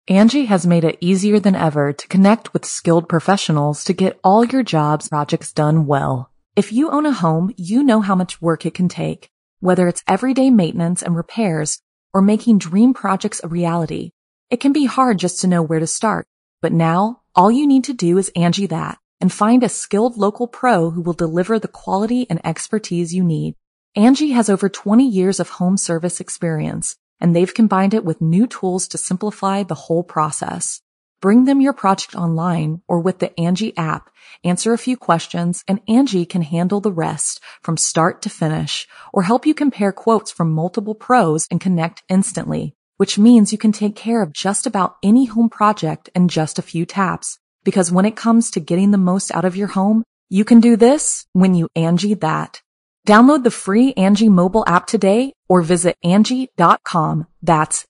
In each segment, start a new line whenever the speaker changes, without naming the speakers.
Angie has made it easier than ever to connect with skilled professionals to get all your jobs projects done well. If you own a home, you know how much work it can take, whether it's everyday maintenance and repairs or making dream projects a reality. It can be hard just to know where to start, but now all you need to do is Angie that and find a skilled local pro who will deliver the quality and expertise you need. Angie has over 20 years of home service experience, and they've combined it with new tools to simplify the whole process. Bring them your project online or with the Angie app, answer a few questions, and Angie can handle the rest from start to finish, or help you compare quotes from multiple pros and connect instantly, which means you can take care of just about any home project in just a few taps. Because when it comes to getting the most out of your home, you can do this when you Angie that. Download the free Angie mobile app today or visit Angie.com. That's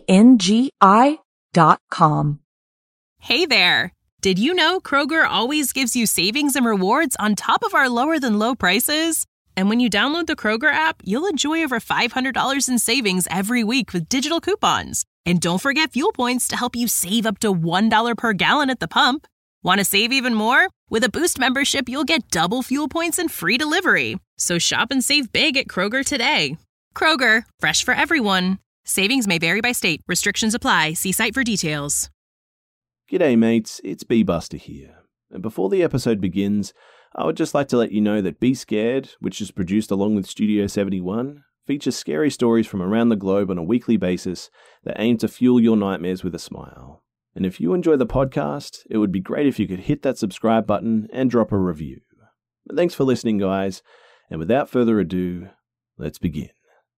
ANGI.com.
Hey there! Did you know Kroger always gives you savings and rewards on top of our lower than low prices? And when you download the Kroger app, you'll enjoy over $500 in savings every week with digital coupons. And don't forget fuel points to help you save up to $1 per gallon at the pump. Want to save even more? With a Boost membership, you'll get double fuel points and free delivery. So shop and save big at Kroger today. Kroger, fresh for everyone. Savings may vary by state. Restrictions apply. See site for details.
G'day mates, it's B-Buster here. And before the episode begins, I would just like to let you know that Be Scared, which is produced along with Studio 71, features scary stories from around the globe on a weekly basis that aim to fuel your nightmares with a smile. And if you enjoy the podcast, it would be great if you could hit that subscribe button and drop a review. But thanks for listening, guys, and without further ado, let's begin.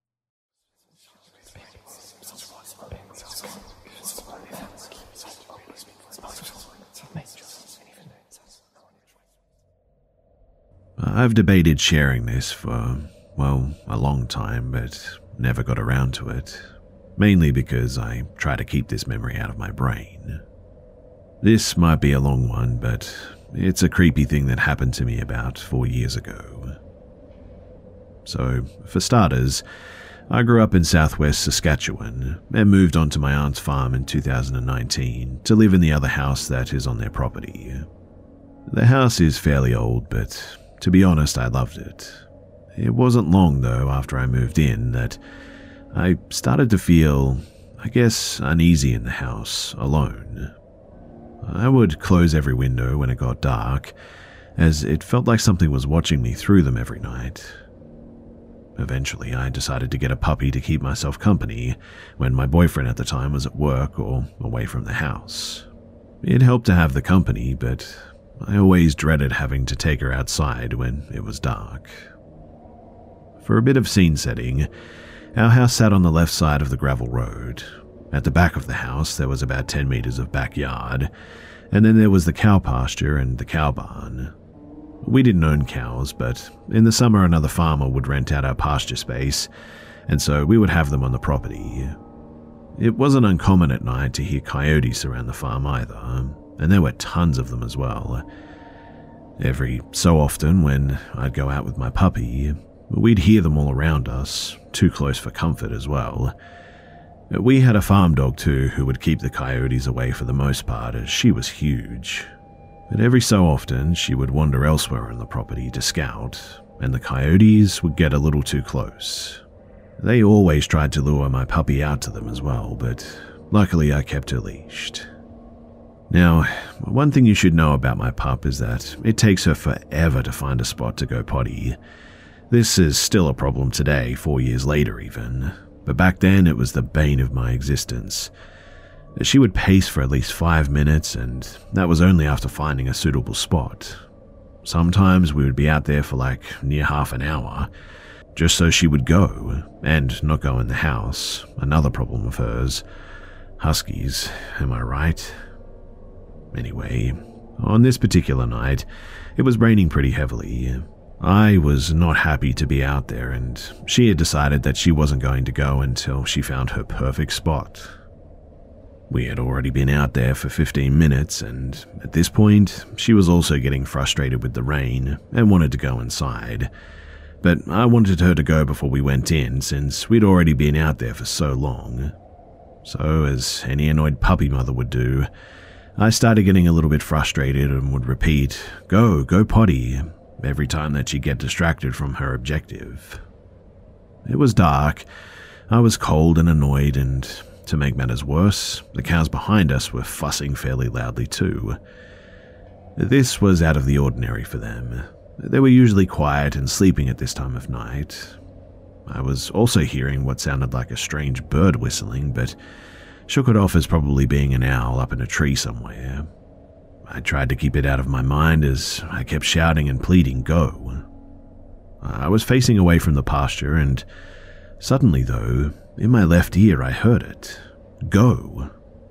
I've debated sharing this for, well, a long time, but never got around to it. Mainly because I try to keep this memory out of my brain. This might be a long one, but it's a creepy thing that happened to me about 4 years ago. So, for starters, I grew up in southwest Saskatchewan and moved on to my aunt's farm in 2019 to live in the other house that is on their property. The house is fairly old, but to be honest, I loved it. It wasn't long, though, after I moved in that I started to feel, I guess, uneasy in the house, alone. I would close every window when it got dark, as it felt like something was watching me through them every night. Eventually, I decided to get a puppy to keep myself company when my boyfriend at the time was at work or away from the house. It helped to have the company, but I always dreaded having to take her outside when it was dark. For a bit of scene setting, our house sat on the left side of the gravel road. At the back of the house, there was about 10 meters of backyard, and then there was the cow pasture and the cow barn. We didn't own cows, but in the summer another farmer would rent out our pasture space, and so we would have them on the property. It wasn't uncommon at night to hear coyotes around the farm either, and there were tons of them as well. Every so often when I'd go out with my puppy, we'd hear them all around us, too close for comfort as well. We had a farm dog too who would keep the coyotes away for the most part as she was huge. But every so often she would wander elsewhere on the property to scout, and the coyotes would get a little too close. They always tried to lure my puppy out to them as well, but luckily I kept her leashed. Now, one thing you should know about my pup is that it takes her forever to find a spot to go potty. This is still a problem today, 4 years later even, but back then it was the bane of my existence. She would pace for at least 5 minutes, and that was only after finding a suitable spot. Sometimes we would be out there for like near half an hour, just so she would go, and not go in the house, another problem of hers. Huskies, am I right? Anyway, on this particular night, it was raining pretty heavily. I was not happy to be out there, and she had decided that she wasn't going to go until she found her perfect spot. We had already been out there for 15 minutes, and at this point, she was also getting frustrated with the rain and wanted to go inside. But I wanted her to go before we went in, since we'd already been out there for so long. So, as any annoyed puppy mother would do, I started getting a little bit frustrated and would repeat, "Go potty," every time that she'd get distracted from her objective. It was dark, I was cold and annoyed, and to make matters worse, the cows behind us were fussing fairly loudly too. This was out of the ordinary for them. They were usually quiet and sleeping at this time of night. I was also hearing what sounded like a strange bird whistling, but shook it off as probably being an owl up in a tree somewhere. I tried to keep it out of my mind as I kept shouting and pleading, "Go." I was facing away from the pasture, and suddenly though, in my left ear I heard it. "Go."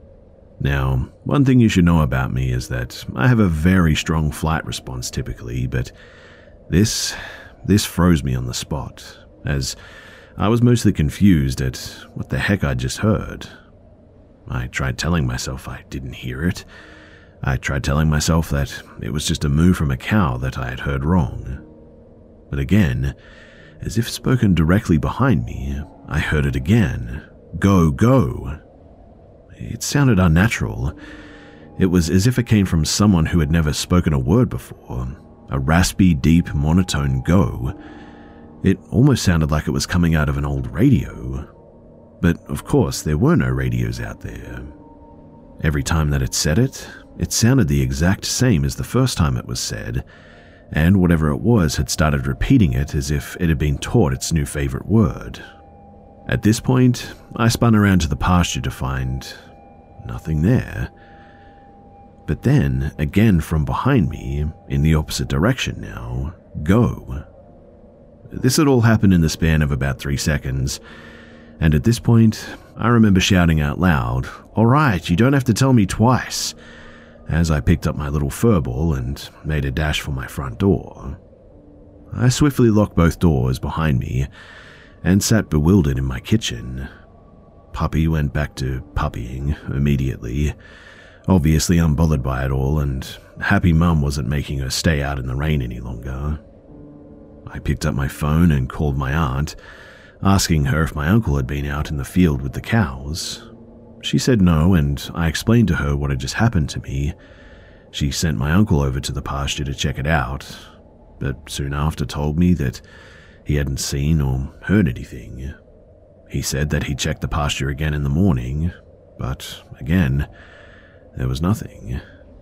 Now, one thing you should know about me is that I have a very strong flight response typically, but this froze me on the spot, as I was mostly confused at what the heck I'd just heard. I tried telling myself I didn't hear it. I tried telling myself that it was just a moo from a cow that I had heard wrong. But again, as if spoken directly behind me, I heard it again. "Go, go." It sounded unnatural. It was as if it came from someone who had never spoken a word before. A raspy, deep, monotone go. It almost sounded like it was coming out of an old radio. But of course, there were no radios out there. Every time that it said it, it sounded the exact same as the first time it was said, and whatever it was had started repeating it as if it had been taught its new favorite word. At this point, I spun around to the pasture to find nothing there. But then, again from behind me, in the opposite direction now, "Go." This had all happened in the span of about 3 seconds, and at this point, I remember shouting out loud, "All right, you don't have to tell me twice," as I picked up my little furball and made a dash for my front door. I swiftly locked both doors behind me and sat bewildered in my kitchen. Puppy went back to puppying immediately, obviously unbothered by it all, and happy mum wasn't making her stay out in the rain any longer. I picked up my phone and called my aunt, asking her if my uncle had been out in the field with the cows. She said no, and I explained to her what had just happened to me. She sent my uncle over to the pasture to check it out, but soon after told me that he hadn't seen or heard anything. He said that he'd check the pasture again in the morning, but again, there was nothing.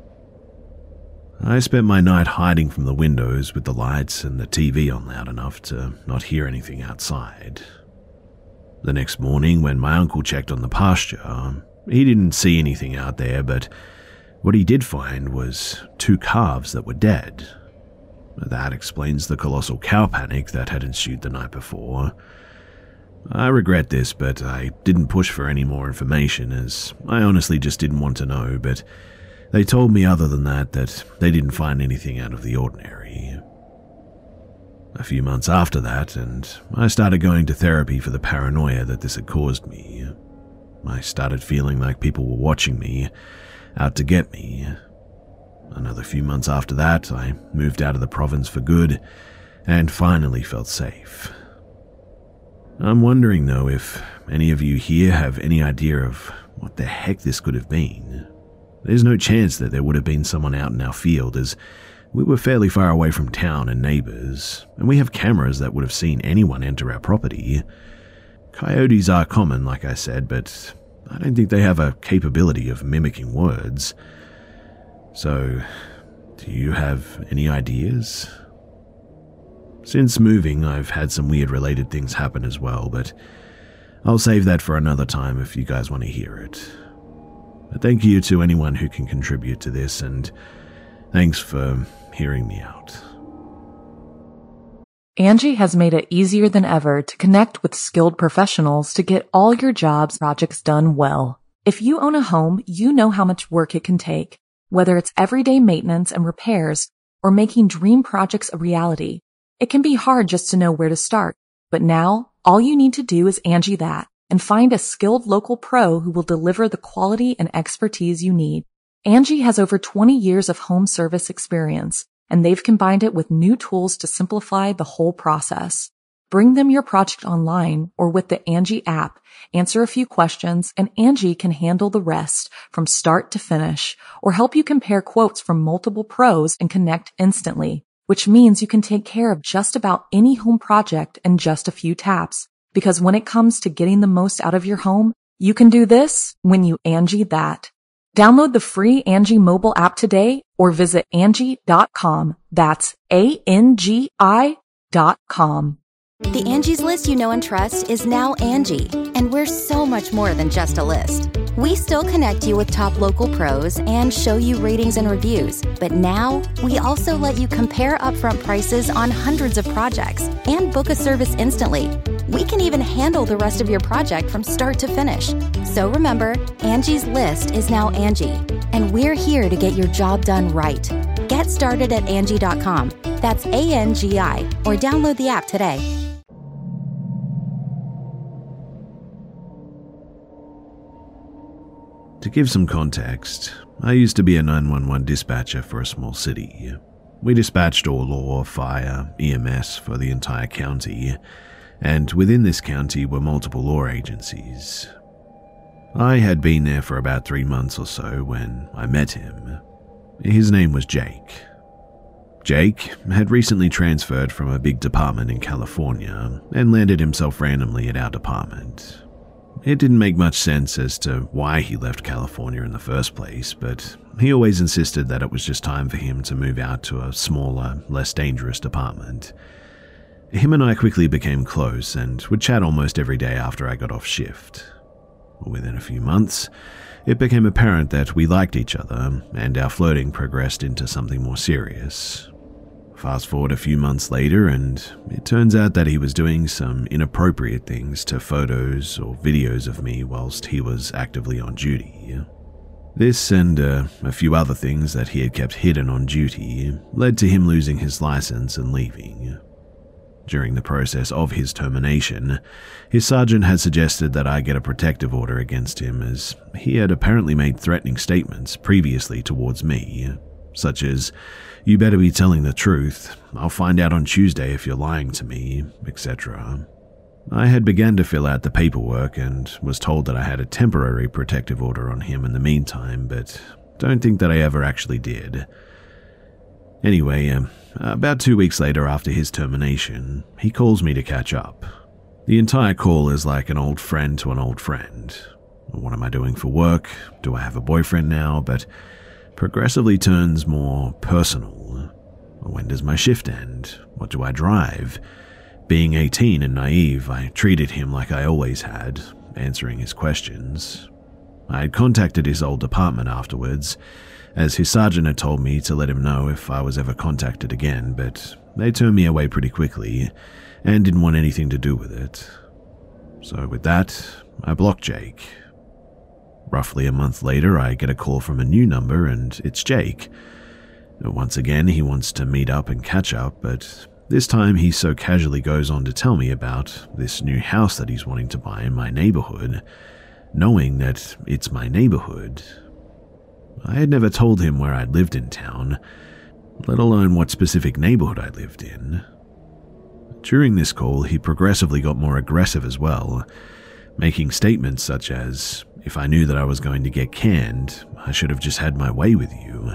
I spent my night hiding from the windows with the lights and the TV on loud enough to not hear anything outside. The next morning, when my uncle checked on the pasture, he didn't see anything out there, but what he did find was 2 calves that were dead. That explains the colossal cow panic that had ensued the night before. I regret this, but I didn't push for any more information, as I honestly just didn't want to know, but they told me other than that they didn't find anything out of the ordinary. A few months after that, and I started going to therapy for the paranoia that this had caused me. I started feeling like people were watching me, out to get me. Another few months after that, I moved out of the province for good, and finally felt safe. I'm wondering though if any of you here have any idea of what the heck this could have been. There's no chance that there would have been someone out in our field, as we were fairly far away from town and neighbors, and we have cameras that would have seen anyone enter our property. Coyotes are common, like I said, but I don't think they have a capability of mimicking words. So, do you have any ideas? Since moving, I've had some weird related things happen as well, but I'll save that for another time if you guys want to hear it. But thank you to anyone who can contribute to this, and thanks for hearing me out.
Angie has made it easier than ever to connect with skilled professionals to get all your jobs projects done well. If you own a home, you know how much work it can take, whether it's everyday maintenance and repairs or making dream projects a reality. It can be hard just to know where to start, but now all you need to do is Angie that and find a skilled local pro who will deliver the quality and expertise you need. Angie has over 20 years of home service experience, and they've combined it with new tools to simplify the whole process. Bring them your project online or with the Angie app, answer a few questions, and Angie can handle the rest from start to finish or help you compare quotes from multiple pros and connect instantly, which means you can take care of just about any home project in just a few taps. Because when it comes to getting the most out of your home, you can do this when you Angie that. Download the free Angie mobile app today or visit Angie.com. That's ANGI.com.
The Angie's List you know and trust is now Angie, and we're so much more than just a list. We still connect you with top local pros and show you ratings and reviews, but now we also let you compare upfront prices on hundreds of projects and book a service instantly. We can even handle the rest of your project from start to finish. So remember, Angie's List is now Angie, and we're here to get your job done right. Get started at Angie.com. That's ANGI, or download the app today.
To give some context, I used to be a 911 dispatcher for a small city. We dispatched all law, fire, EMS for the entire county, and within this county were multiple law agencies. I had been there for about 3 months or so when I met him. His name was Jake. Jake had recently transferred from a big department in California and landed himself randomly at our department. It didn't make much sense as to why he left California in the first place, but he always insisted that it was just time for him to move out to a smaller, less dangerous department. Him and I quickly became close and would chat almost every day after I got off shift. Within a few months, it became apparent that we liked each other, and our flirting progressed into something more serious. Fast forward a few months later, and it turns out that he was doing some inappropriate things to photos or videos of me whilst he was actively on duty. This and a few other things that he had kept hidden on duty led to him losing his license and leaving. During the process of his termination, his sergeant had suggested that I get a protective order against him as he had apparently made threatening statements previously towards me, such as, "You better be telling the truth, I'll find out on Tuesday if you're lying to me," etc. I had begun to fill out the paperwork and was told that I had a temporary protective order on him in the meantime, but don't think that I ever actually did. Anyway, about 2 weeks later after his termination, he calls me to catch up. The entire call is like an old friend to an old friend. What am I doing for work? Do I have a boyfriend now? But progressively turns more personal. When does my shift end? What do I drive? Being 18 and naive, I treated him like I always had, answering his questions. I had contacted his old department afterwards, as his sergeant had told me to let him know if I was ever contacted again, but they turned me away pretty quickly and didn't want anything to do with it. So with that, I blocked Jake. Roughly a month later, I get a call from a new number and it's Jake. Once again, he wants to meet up and catch up, but this time he so casually goes on to tell me about this new house that he's wanting to buy in my neighborhood, knowing that it's my neighborhood. I had never told him where I'd lived in town, let alone what specific neighborhood I lived in. During this call, he progressively got more aggressive as well, making statements such as, "If I knew that I was going to get canned, I should have just had my way with you."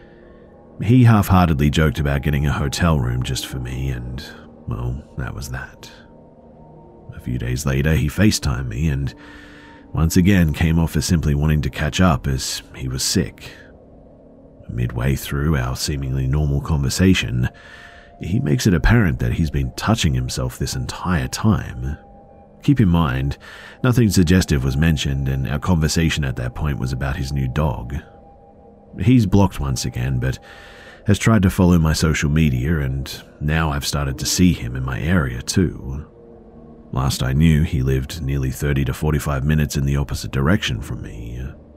He half-heartedly joked about getting a hotel room just for me, and, well, that was that. A few days later, he FaceTimed me and once again came off as simply wanting to catch up as he was sick. Midway through our seemingly normal conversation, he makes it apparent that he's been touching himself this entire time. Keep in mind, nothing suggestive was mentioned, and our conversation at that point was about his new dog. He's blocked once again, but has tried to follow my social media, and now I've started to see him in my area too. Last I knew, he lived nearly 30 to 45 minutes in the opposite direction from me.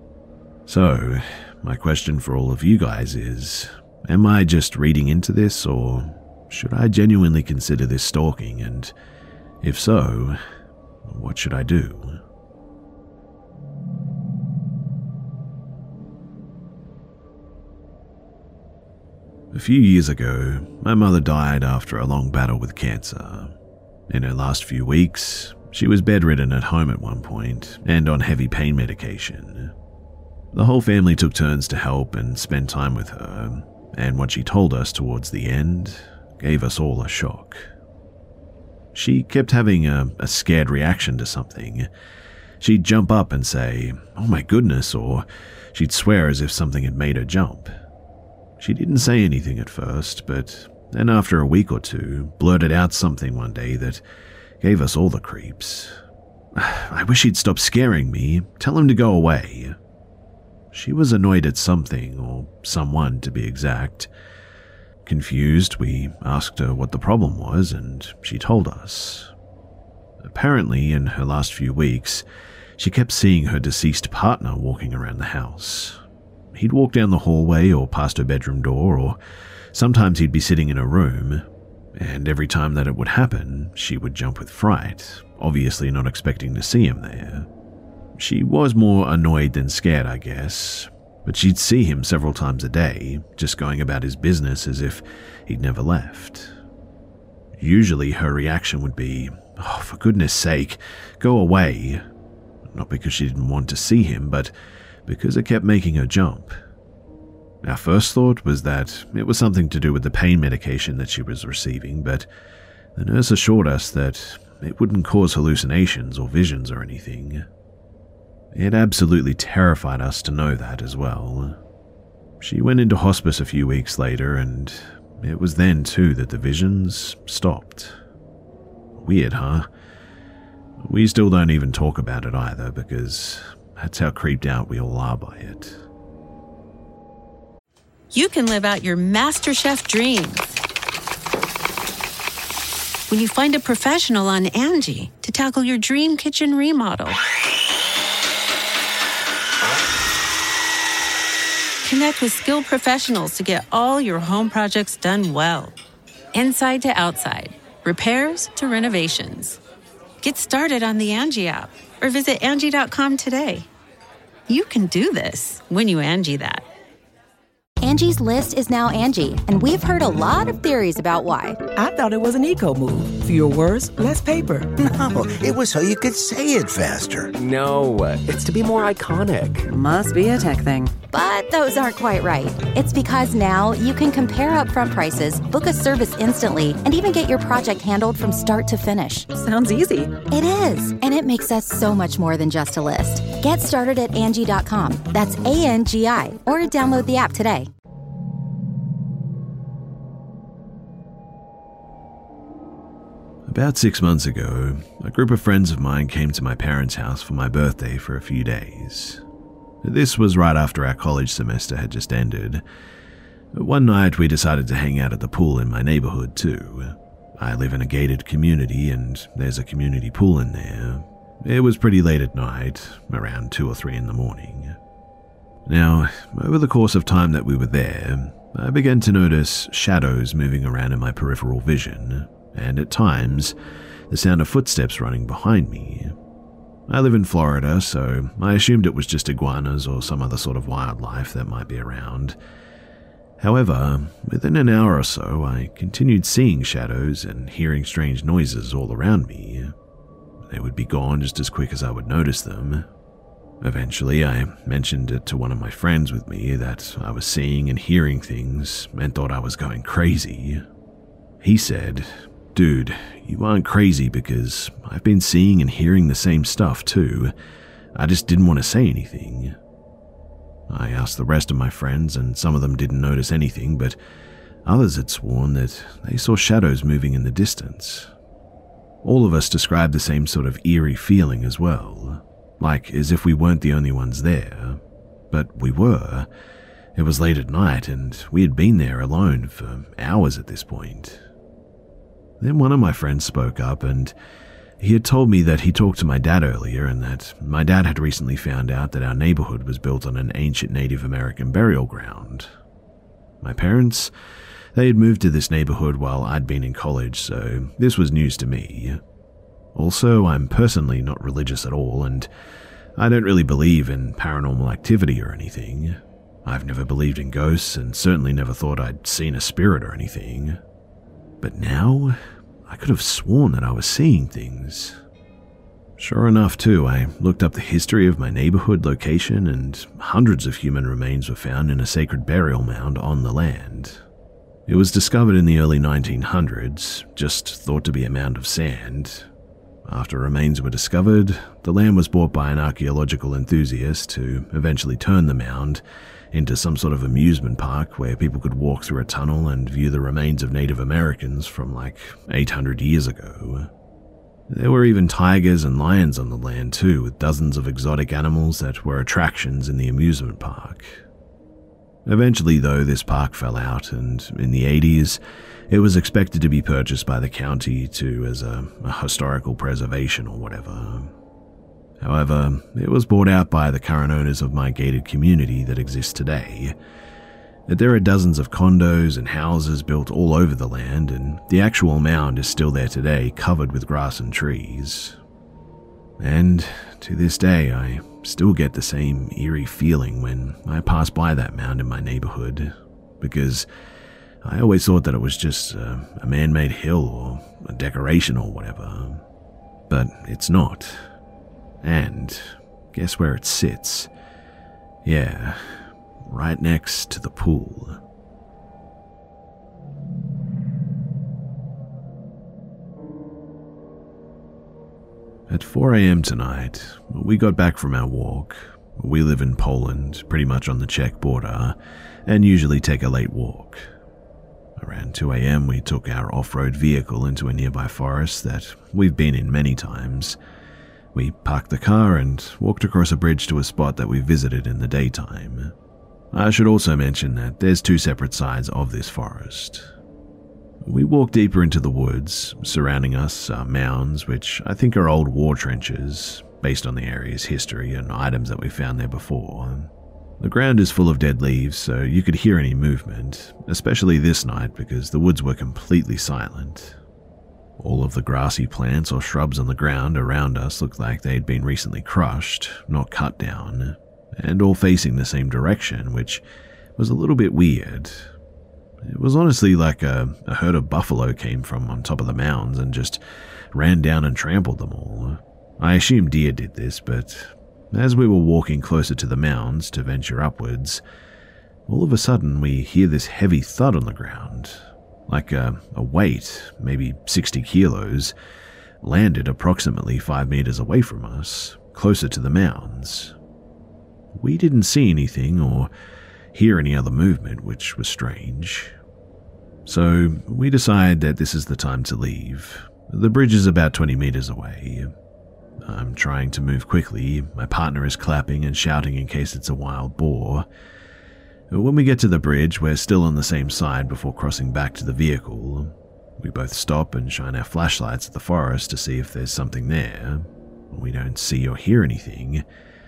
So, my question for all of you guys is, am I just reading into this, or should I genuinely consider this stalking, and if so, what should I do? A few years ago, my mother died after a long battle with cancer. In her last few weeks, she was bedridden at home at one point and on heavy pain medication. The whole family took turns to help and spend time with her, and what she told us towards the end gave us all a shock. She kept having a scared reaction to something. She'd jump up and say, "Oh my goodness," or she'd swear as if something had made her jump. She didn't say anything at first, but then after a week or two, blurted out something one day that gave us all the creeps. "I wish he'd stop scaring me. Tell him to go away." She was annoyed at something, or someone to be exact. Confused, we asked her what the problem was, and she told us. Apparently, in her last few weeks, she kept seeing her deceased partner walking around the house. He'd walk down the hallway or past her bedroom door, or sometimes he'd be sitting in her room, and every time that it would happen, she would jump with fright, obviously not expecting to see him there. She was more annoyed than scared, I guess, but she'd see him several times a day, just going about his business as if he'd never left. Usually her reaction would be, "Oh, for goodness sake, go away." Not because she didn't want to see him, but because it kept making her jump. Our first thought was that it was something to do with the pain medication that she was receiving, but the nurse assured us that it wouldn't cause hallucinations or visions or anything. It absolutely terrified us to know that as well. She went into hospice a few weeks later, and it was then too that the visions stopped. Weird, huh? We still don't even talk about it either, because that's how creeped out we all are by it.
You can live out your MasterChef dreams when you find a professional on Angie to tackle your dream kitchen remodel. Connect with skilled professionals to get all your home projects done well. Inside to outside, repairs to renovations. Get started on the Angie app or visit Angie.com today. You can do this when you Angie that.
Angie's List is now Angie, and we've heard a lot of theories about why.
I thought it was an eco move. Fewer words, less paper.
No, it was so you could say it faster.
No, it's to be more iconic.
Must be a tech thing.
But those aren't quite right. It's because now you can compare upfront prices, book a service instantly, and even get your project handled from start to finish.
Sounds easy.
It is, and it makes us so much more than just a list. Get started at Angie.com. That's ANGI, or download the app today.
About 6 months ago, a group of friends of mine came to my parents' house for my birthday for a few days. This was right after our college semester had just ended. One night we decided to hang out at the pool in my neighborhood too. I live in a gated community and there's a community pool in there. It was pretty late at night, around 2 or 3 in the morning. Now, over the course of time that we were there, I began to notice shadows moving around in my peripheral vision, and at times, the sound of footsteps running behind me. I live in Florida, so I assumed it was just iguanas or some other sort of wildlife that might be around. However, within an hour or so, I continued seeing shadows and hearing strange noises all around me. They would be gone just as quick as I would notice them. Eventually, I mentioned it to one of my friends with me that I was seeing and hearing things and thought I was going crazy. He said, "Dude, you aren't crazy because I've been seeing and hearing the same stuff too. I just didn't want to say anything." I asked the rest of my friends and some of them didn't notice anything, but others had sworn that they saw shadows moving in the distance. All of us described the same sort of eerie feeling as well, like as if we weren't the only ones there. But we were. It was late at night and we had been there alone for hours at this point. Then one of my friends spoke up and he had told me that he talked to my dad earlier and that my dad had recently found out that our neighborhood was built on an ancient Native American burial ground. My parents, they had moved to this neighborhood while I'd been in college, so this was news to me. Also, I'm personally not religious at all and I don't really believe in paranormal activity or anything. I've never believed in ghosts and certainly never thought I'd seen a spirit or anything. But now, I could have sworn that I was seeing things. Sure enough, too, I looked up the history of my neighborhood location, and hundreds of human remains were found in a sacred burial mound on the land. It was discovered in the early 1900s, just thought to be a mound of sand. After remains were discovered, the land was bought by an archaeological enthusiast who eventually turned the mound into some sort of amusement park where people could walk through a tunnel and view the remains of Native Americans from like 800 years ago. There were even tigers and lions on the land too, with dozens of exotic animals that were attractions in the amusement park. Eventually, though, this park fell out, and in the 80s, it was expected to be purchased by the county as a historical preservation or whatever. However, it was bought out by the current owners of my gated community that exists today. There are dozens of condos and houses built all over the land, and the actual mound is still there today, covered with grass and trees. And to this day, I still get the same eerie feeling when I pass by that mound in my neighborhood, because I always thought that it was just a man-made hill or a decoration or whatever. But it's not. And guess where it sits? Yeah, right next to the pool. At 4 a.m. tonight, we got back from our walk. We live in Poland, pretty much on the Czech border, and usually take a late walk. Around 2 a.m. we took our off-road vehicle into a nearby forest that we've been in many times. We parked the car and walked across a bridge to a spot that we visited in the daytime. I should also mention that there's two separate sides of this forest. We walked deeper into the woods. Surrounding us are mounds, which I think are old war trenches, based on the area's history and items that we found there before. The ground is full of dead leaves, so you could hear any movement, especially this night because the woods were completely silent. All of the grassy plants or shrubs on the ground around us looked like they'd been recently crushed, not cut down, and all facing the same direction, which was a little bit weird. It was honestly like a herd of buffalo came from on top of the mounds and just ran down and trampled them all. I assumed deer did this, but as we were walking closer to the mounds to venture upwards, all of a sudden we hear this heavy thud on the ground, like a weight, maybe 60 kilos, landed approximately 5 meters away from us, closer to the mounds. We didn't see anything or hear any other movement, which was strange. So we decide that this is the time to leave. The bridge is about 20 meters away. I'm trying to move quickly. My partner is clapping and shouting in case it's a wild boar. When we get to the bridge, we're still on the same side before crossing back to the vehicle. We both stop and shine our flashlights at the forest to see if there's something there. We don't see or hear anything.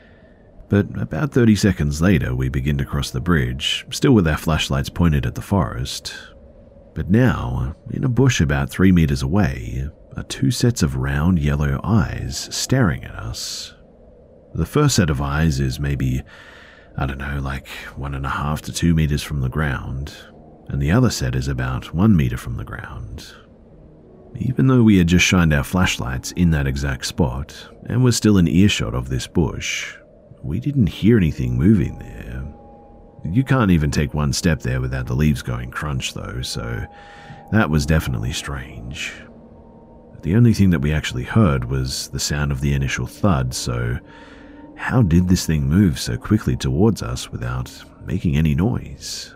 But about 30 seconds later, we begin to cross the bridge, still with our flashlights pointed at the forest. But now, in a bush about 3 meters away, are two sets of round yellow eyes staring at us. The first set of eyes is maybe, like 1.5 to 2 meters from the ground, and the other set is about 1 meter from the ground. Even though we had just shined our flashlights in that exact spot, and were still in earshot of this bush, we didn't hear anything moving there. You can't even take one step there without the leaves going crunch though, so that was definitely strange. The only thing that we actually heard was the sound of the initial thud, so how did this thing move so quickly towards us without making any noise?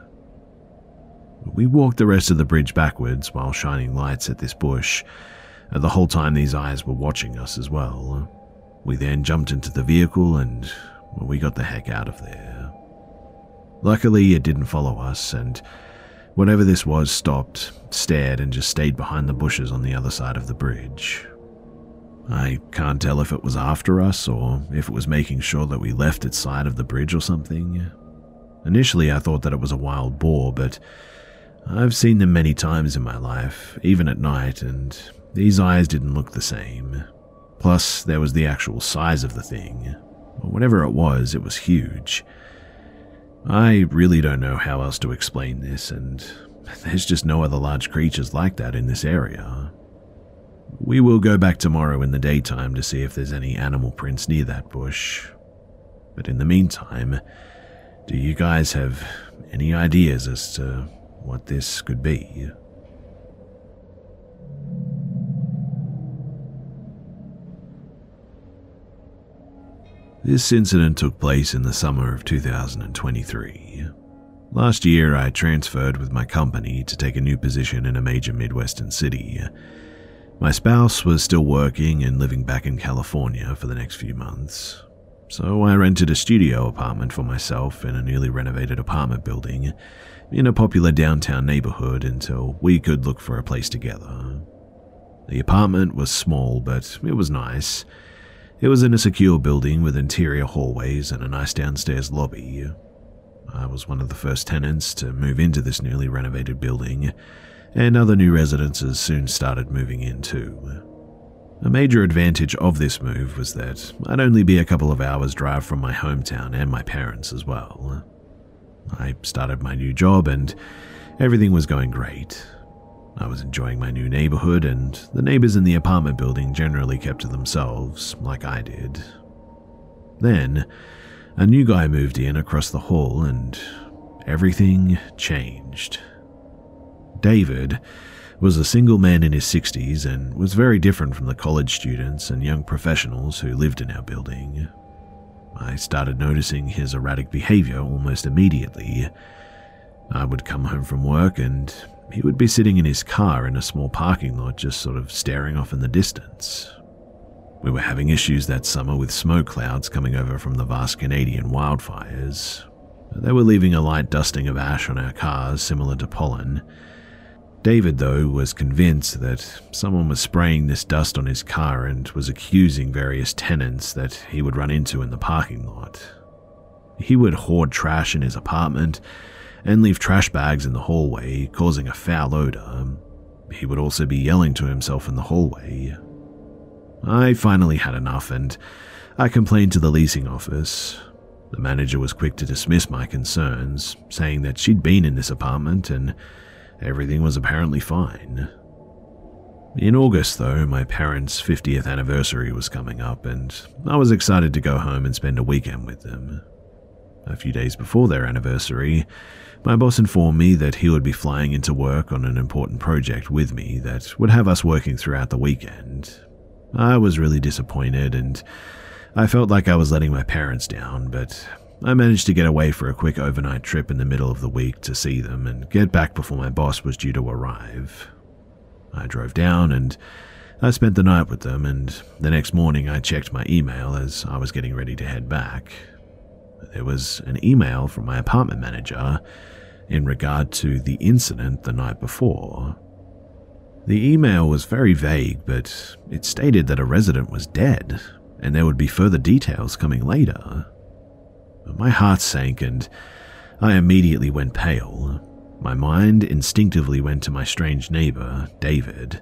We walked the rest of the bridge backwards while shining lights at this bush. The whole time these eyes were watching us as well. We then jumped into the vehicle and we got the heck out of there. Luckily, it didn't follow us, and whatever this was stopped, stared, and just stayed behind the bushes on the other side of the bridge. I can't tell if it was after us or if it was making sure that we left its side of the bridge or something. Initially, I thought that it was a wild boar, but I've seen them many times in my life, even at night, and these eyes didn't look the same. Plus, there was the actual size of the thing. Whatever it was huge. I really don't know how else to explain this, and there's just no other large creatures like that in this area. We will go back tomorrow in the daytime to see if there's any animal prints near that bush. But in the meantime, do you guys have any ideas as to what this could be? This incident took place in the summer of 2023. Last year, I transferred with my company to take a new position in a major Midwestern city. My spouse was still working and living back in California for the next few months, so I rented a studio apartment for myself in a newly renovated apartment building in a popular downtown neighborhood until we could look for a place together. The apartment was small, but it was nice. It was in a secure building with interior hallways and a nice downstairs lobby. I was one of the first tenants to move into this newly renovated building, and other new residences soon started moving in too. A major advantage of this move was that I'd only be a couple of hours' drive from my hometown and my parents as well. I started my new job and everything was going great. I was enjoying my new neighborhood, and the neighbors in the apartment building generally kept to themselves, like I did. Then, a new guy moved in across the hall, and everything changed. David was a single man in his 60s and was very different from the college students and young professionals who lived in our building. I started noticing his erratic behavior almost immediately. I would come home from work and he would be sitting in his car in a small parking lot just sort of staring off in the distance. We were having issues that summer with smoke clouds coming over from the vast Canadian wildfires. They were leaving a light dusting of ash on our cars similar to pollen. David, though, was convinced that someone was spraying this dust on his car and was accusing various tenants that he would run into in the parking lot. He would hoard trash in his apartment and leave trash bags in the hallway, causing a foul odor. He would also be yelling to himself in the hallway. I finally had enough and I complained to the leasing office. The manager was quick to dismiss my concerns, saying that she'd been in this apartment and everything was apparently fine. In August, though, my parents' 50th anniversary was coming up and I was excited to go home and spend a weekend with them. A few days before their anniversary, my boss informed me that he would be flying into work on an important project with me that would have us working throughout the weekend. I was really disappointed and I felt like I was letting my parents down, but I managed to get away for a quick overnight trip in the middle of the week to see them and get back before my boss was due to arrive. I drove down and I spent the night with them, and the next morning I checked my email as I was getting ready to head back. There was an email from my apartment manager in regard to the incident the night before. The email was very vague, but it stated that a resident was dead, and there would be further details coming later. My heart sank, and I immediately went pale. My mind instinctively went to my strange neighbor, David.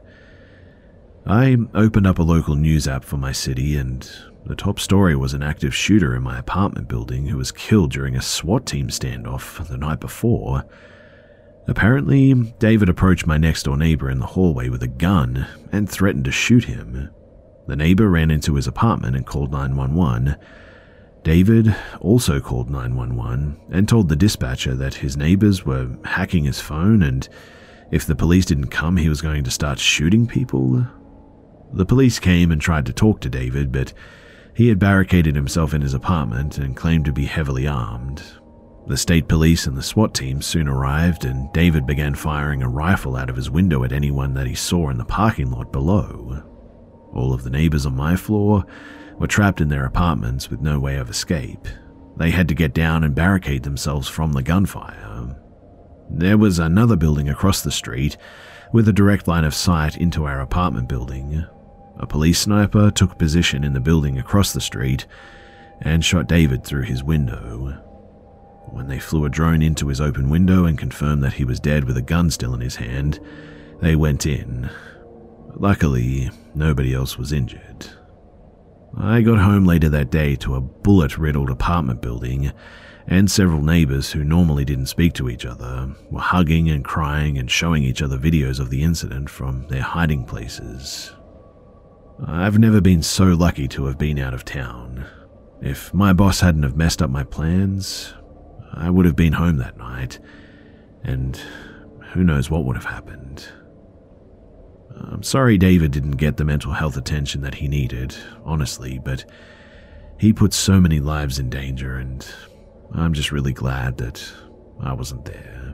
I opened up a local news app for my city, and the top story was an active shooter in my apartment building who was killed during a SWAT team standoff the night before. Apparently, David approached my next-door neighbor in the hallway with a gun and threatened to shoot him. The neighbor ran into his apartment and called 911. David also called 911 and told the dispatcher that his neighbors were hacking his phone, and if the police didn't come, he was going to start shooting people. The police came and tried to talk to David, but he had barricaded himself in his apartment and claimed to be heavily armed. The state police and the SWAT team soon arrived, and David began firing a rifle out of his window at anyone that he saw in the parking lot below. All of the neighbors on my floor were trapped in their apartments with no way of escape. They had to get down and barricade themselves from the gunfire. There was another building across the street with a direct line of sight into our apartment building. A police sniper took position in the building across the street and shot David through his window. When they flew a drone into his open window and confirmed that he was dead with a gun still in his hand, they went in. Luckily, nobody else was injured. I got home later that day to a bullet-riddled apartment building, and several neighbors who normally didn't speak to each other were hugging and crying and showing each other videos of the incident from their hiding places. I've never been so lucky to have been out of town. If my boss hadn't have messed up my plans, I would have been home that night, and who knows what would have happened. I'm sorry David didn't get the mental health attention that he needed, honestly, but he put so many lives in danger, and I'm just really glad that I wasn't there.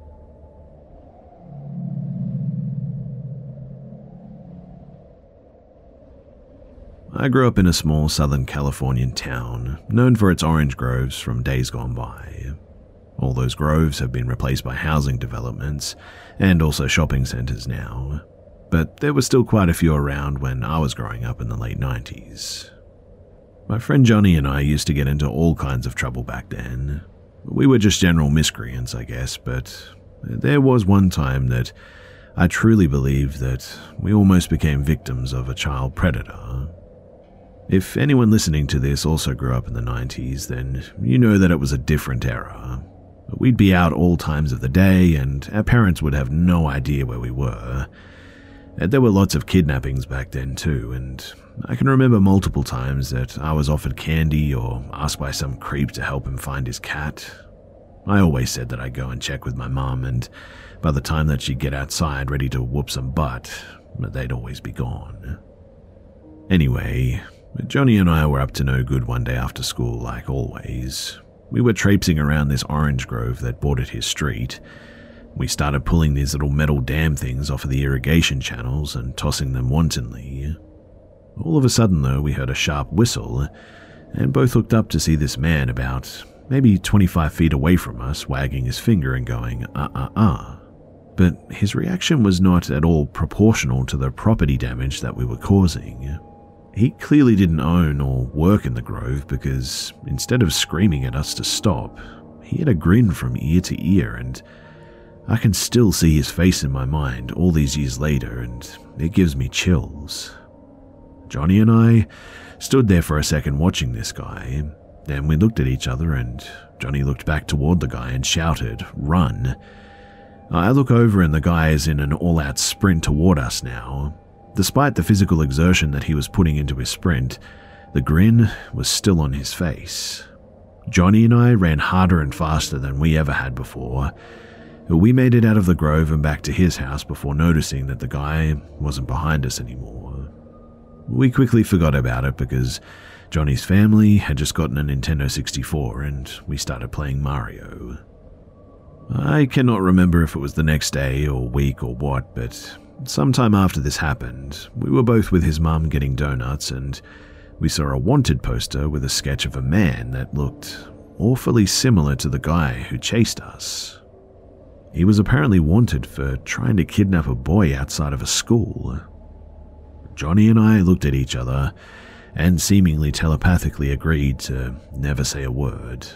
I grew up in a small Southern Californian town, known for its orange groves from days gone by. All those groves have been replaced by housing developments, and also shopping centers now, but there were still quite a few around when I was growing up in the late 90s. My friend Johnny and I used to get into all kinds of trouble back then. We were just general miscreants, I guess, but there was one time that I truly believe that we almost became victims of a child predator. If anyone listening to this also grew up in the 90s, then you know that it was a different era. We'd be out all times of the day, and our parents would have no idea where we were. There were lots of kidnappings back then too, and I can remember multiple times that I was offered candy or asked by some creep to help him find his cat. I always said that I'd go and check with my mum, and by the time that she'd get outside ready to whoop some butt, they'd always be gone. Anyway, Johnny and I were up to no good one day after school, like always. We were traipsing around this orange grove that bordered his street. We started pulling these little metal dam things off of the irrigation channels and tossing them wantonly. All of a sudden, though, we heard a sharp whistle, and both looked up to see this man about maybe 25 feet away from us, wagging his finger and going, But his reaction was not at all proportional to the property damage that we were causing. He clearly didn't own or work in the grove, because instead of screaming at us to stop, he had a grin from ear to ear, and I can still see his face in my mind all these years later, and it gives me chills. Johnny and I stood there for a second watching this guy. Then we looked at each other, and Johnny looked back toward the guy and shouted, "Run!" I look over and the guy is in an all-out sprint toward us now. Despite the physical exertion that he was putting into his sprint, the grin was still on his face. Johnny and I ran harder and faster than we ever had before. We made it out of the grove and back to his house before noticing that the guy wasn't behind us anymore. We quickly forgot about it because Johnny's family had just gotten a Nintendo 64 and we started playing Mario. I cannot remember if it was the next day or week or what, but sometime after this happened, we were both with his mum getting donuts, and we saw a wanted poster with a sketch of a man that looked awfully similar to the guy who chased us. He was apparently wanted for trying to kidnap a boy outside of a school. Johnny and I looked at each other and seemingly telepathically agreed to never say a word.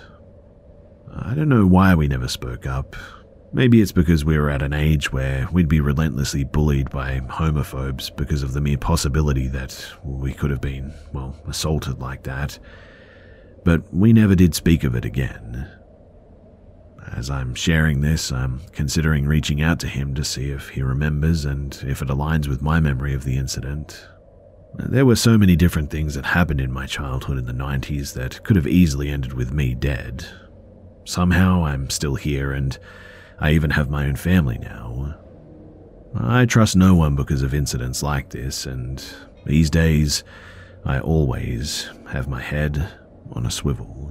I don't know why we never spoke up. Maybe it's because we were at an age where we'd be relentlessly bullied by homophobes because of the mere possibility that we could have been, assaulted like that. But we never did speak of it again. As I'm sharing this, I'm considering reaching out to him to see if he remembers and if it aligns with my memory of the incident. There were so many different things that happened in my childhood in the 90s that could have easily ended with me dead. Somehow I'm still here, and I even have my own family now. I trust no one because of incidents like this, and these days I always have my head on a swivel.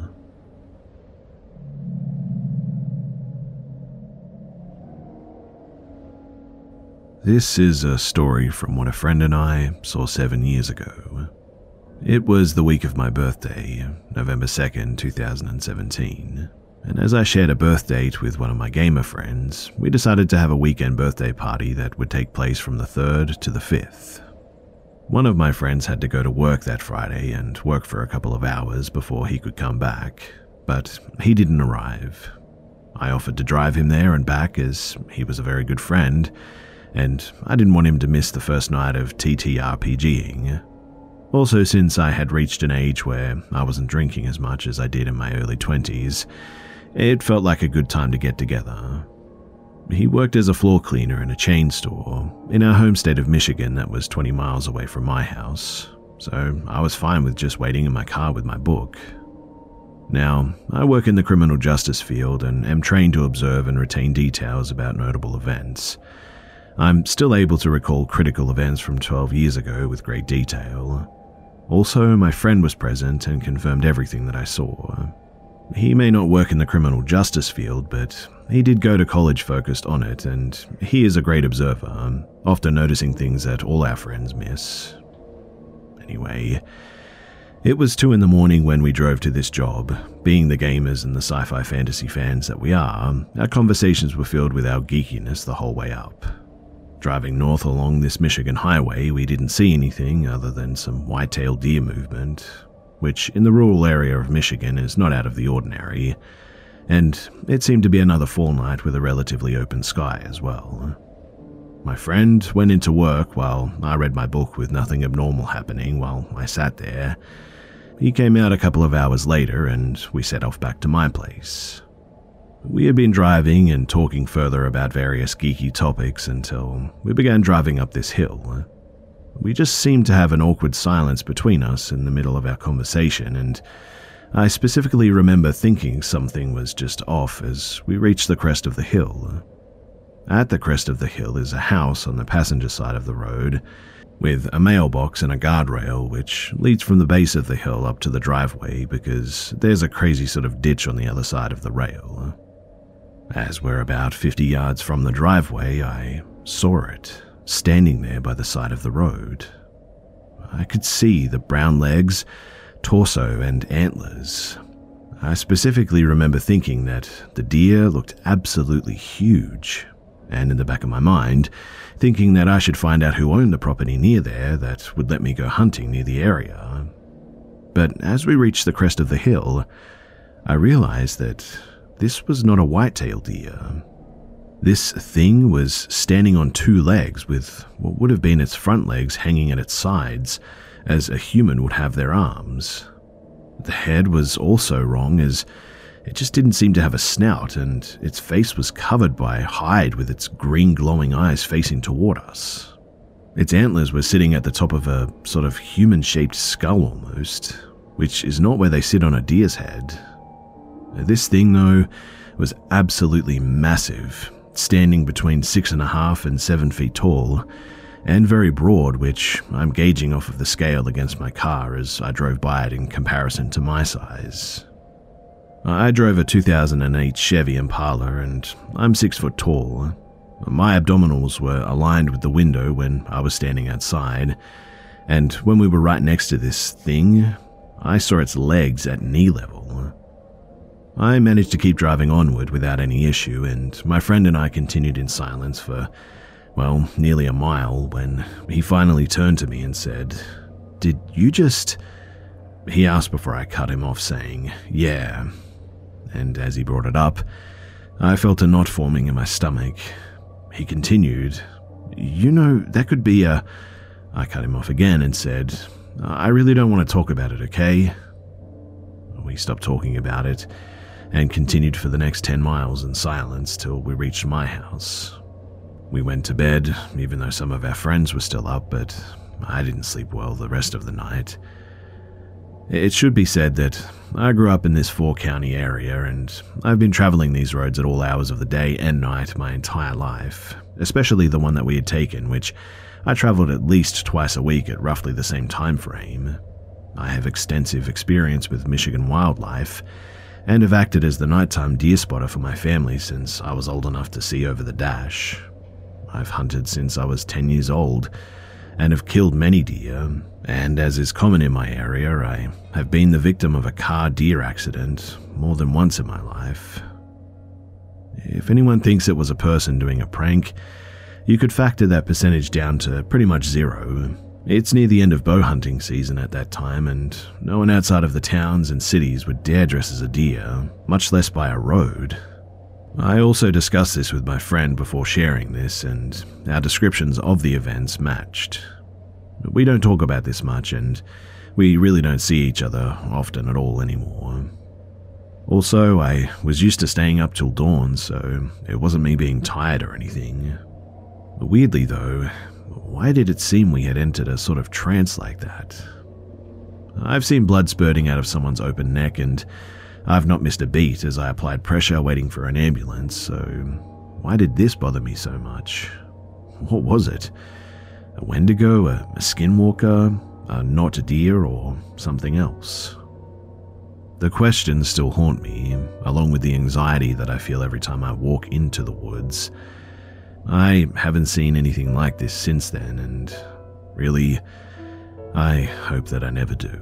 This is a story from what a friend and I saw 7 years ago. It was the week of my birthday, November 2nd, 2017. And as I shared a birth date with one of my gamer friends, we decided to have a weekend birthday party that would take place from the 3rd to the 5th. One of my friends had to go to work that Friday and work for a couple of hours before he could come back, but he didn't arrive. I offered to drive him there and back as he was a very good friend, and I didn't want him to miss the first night of TTRPGing. Also, since I had reached an age where I wasn't drinking as much as I did in my early 20s, it felt like a good time to get together. He worked as a floor cleaner in a chain store in our home state of Michigan that was 20 miles away from my house, so I was fine with just waiting in my car with my book. Now, I work in the criminal justice field and am trained to observe and retain details about notable events. I'm still able to recall critical events from 12 years ago with great detail. Also, my friend was present and confirmed everything that I saw. He may not work in the criminal justice field, but he did go to college focused on it, and he is a great observer, often noticing things that all our friends miss. Anyway, it was 2 a.m. when we drove to this job. Being the gamers and the sci-fi fantasy fans that we are, our conversations were filled with our geekiness the whole way up. Driving north along this Michigan highway, we didn't see anything other than some white-tailed deer movement, which in the rural area of Michigan is not out of the ordinary, and it seemed to be another fall night with a relatively open sky as well. My friend went into work while I read my book with nothing abnormal happening while I sat there. He came out a couple of hours later and we set off back to my place. We had been driving and talking further about various geeky topics until we began driving up this hill. We just seemed to have an awkward silence between us in the middle of our conversation, and I specifically remember thinking something was just off as we reached the crest of the hill. At the crest of the hill is a house on the passenger side of the road, with a mailbox and a guardrail which leads from the base of the hill up to the driveway because there's a crazy sort of ditch on the other side of the rail. As we're about 50 yards from the driveway, I saw it, standing there by the side of the road. I could see the brown legs, torso, and antlers. I specifically remember thinking that the deer looked absolutely huge, and in the back of my mind, thinking that I should find out who owned the property near there that would let me go hunting near the area. But as we reached the crest of the hill, I realized that this was not a white-tailed deer. This thing was standing on 2 legs with what would have been its front legs hanging at its sides, as a human would have their arms. The head was also wrong, as it just didn't seem to have a snout, and its face was covered by hide with its green glowing eyes facing toward us. Its antlers were sitting at the top of a sort of human-shaped skull almost, which is not where they sit on a deer's head. This thing, though, was absolutely massive, standing between 6.5 and 7 feet tall, and very broad, which I'm gauging off of the scale against my car as I drove by it in comparison to my size. I drove a 2008 Chevy Impala, and I'm 6 foot tall. My abdominals were aligned with the window when I was standing outside, and when we were right next to this thing, I saw its legs at knee level. I managed to keep driving onward without any issue, and my friend and I continued in silence for, well, nearly a mile when he finally turned to me and said, "Did you just..." He asked before I cut him off, saying, "Yeah." And as he brought it up, I felt a knot forming in my stomach. He continued, "You know, that could be a..." I cut him off again and said, "I really don't want to talk about it, okay?" We stopped talking about it and continued for the next 10 miles in silence till we reached my house. We went to bed, even though some of our friends were still up, but I didn't sleep well the rest of the night. It should be said that I grew up in this 4-county area, and I've been traveling these roads at all hours of the day and night my entire life, especially the one that we had taken, which I traveled at least twice a week at roughly the same time frame. I have extensive experience with Michigan wildlife, and have acted as the nighttime deer spotter for my family since I was old enough to see over the dash. I've hunted since I was 10 years old, and have killed many deer, and as is common in my area, I have been the victim of a car deer accident more than once in my life. If anyone thinks it was a person doing a prank, you could factor that percentage down to pretty much 0. It's near the end of bow hunting season at that time, and no one outside of the towns and cities would dare dress as a deer, much less by a road. I also discussed this with my friend before sharing this, and our descriptions of the events matched. We don't talk about this much, and we really don't see each other often at all anymore. Also, I was used to staying up till dawn, so it wasn't me being tired or anything. Weirdly though, why did it seem we had entered a sort of trance like that? I've seen blood spurting out of someone's open neck, and I've not missed a beat as I applied pressure waiting for an ambulance, so why did this bother me so much? What was it? A Wendigo, a skinwalker, a not deer, or something else? The questions still haunt me, along with the anxiety that I feel every time I walk into the woods. I haven't seen anything like this since then, and really, I hope that I never do.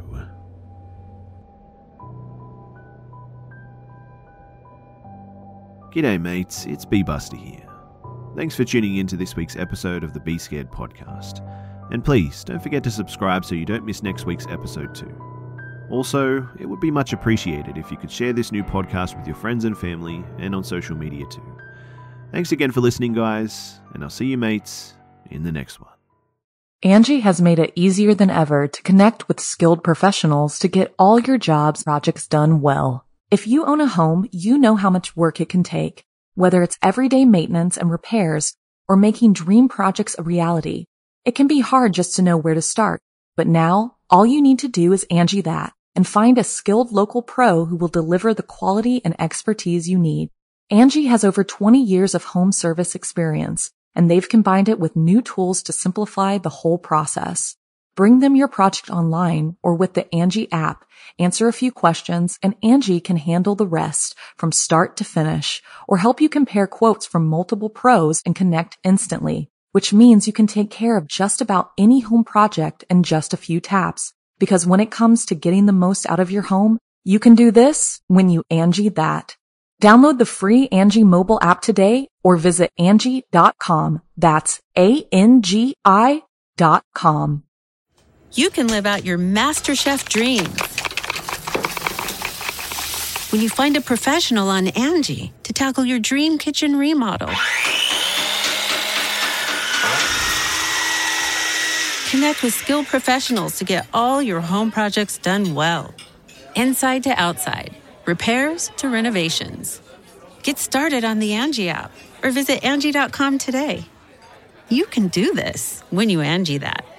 G'day mates, it's B-Buster here. Thanks for tuning in to this week's episode of the Be Scared podcast. And please, don't forget to subscribe so you don't miss next week's episode too. Also, it would be much appreciated if you could share this new podcast with your friends and family and on social media too. Thanks again for listening, guys, and I'll see you mates in the next one.
Angie has made it easier than ever to connect with skilled professionals to get all your jobs projects done well. If you own a home, you know how much work it can take, whether it's everyday maintenance and repairs or making dream projects a reality. It can be hard just to know where to start, but now all you need to do is Angie that and find a skilled local pro who will deliver the quality and expertise you need. Angie has over 20 years of home service experience, and they've combined it with new tools to simplify the whole process. Bring them your project online or with the Angie app, answer a few questions, and Angie can handle the rest from start to finish, or help you compare quotes from multiple pros and connect instantly, which means you can take care of just about any home project in just a few taps. Because when it comes to getting the most out of your home, you can do this when you Angie that. Download the free Angie mobile app today or visit Angie.com. That's ANGI.com.
You can live out your MasterChef dreams when you find a professional on Angie to tackle your dream kitchen remodel. Connect with skilled professionals to get all your home projects done well. Inside to outside, repairs to renovations. Get started on the Angie app or visit Angie.com today. You can do this when you Angie that.